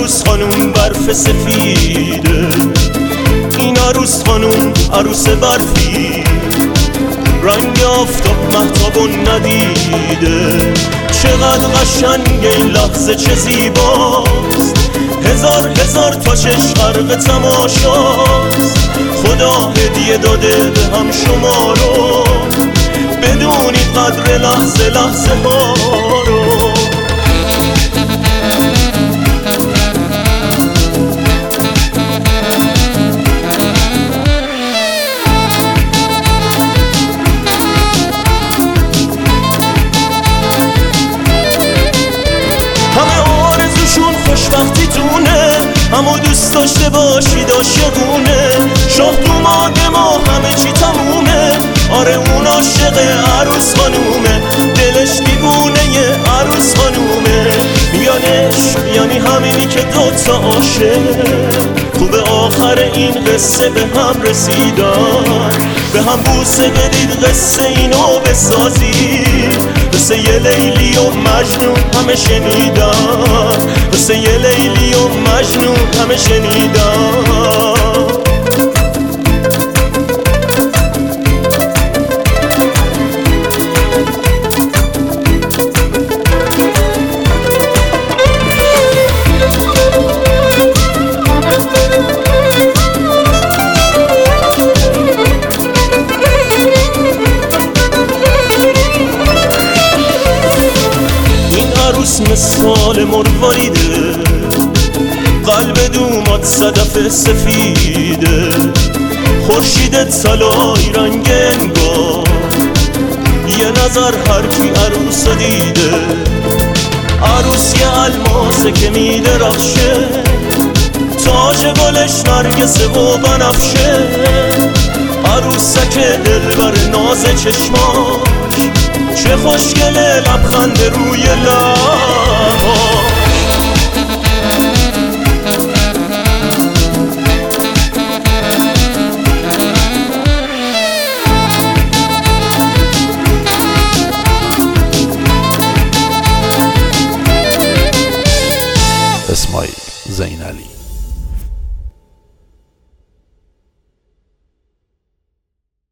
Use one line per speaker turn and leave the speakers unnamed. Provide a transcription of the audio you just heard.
عروس خانوم برف سفیده، این عروس خانوم عروس برفی، رنگ آفتاب مهتابو ندیده. چقدر قشنگ این لحظه، چه زیباست، هزار هزار تا چشم غرق تماشاست. خدا هدیه داده به هم شما رو، بدونید قدر لحظه لحظه ها رو. خوشبختی تونه، همو دوست داشته باشید عاشقونه. شاه دوماد ما همه چی تمومه، آره اون عاشق عروس خانومه، دلش دیوونه ی عروس خانومه. میانش یعنی همینی که دوتا عاشق خوبه آخر این قصه به هم رسیدن. به هم بوسه بدید قصه اینو بسازید، قصه یه لیلی و مجنون همه شنیدن، قصه یه لیلی و مجنون همه شنیدن. مثال مرواریده، قلب دومات صدف سفیده، خورشید طلایی رنگ انگار، یه نظر هر کی عروس دیده. عروس یه الماسه که میدرخشه، تاج گلش نرگسه و بنفشه. عروسک دلبر ناز چشماش، چه خوشگله لبخند روی لباش.
اسماعیل زینعلی.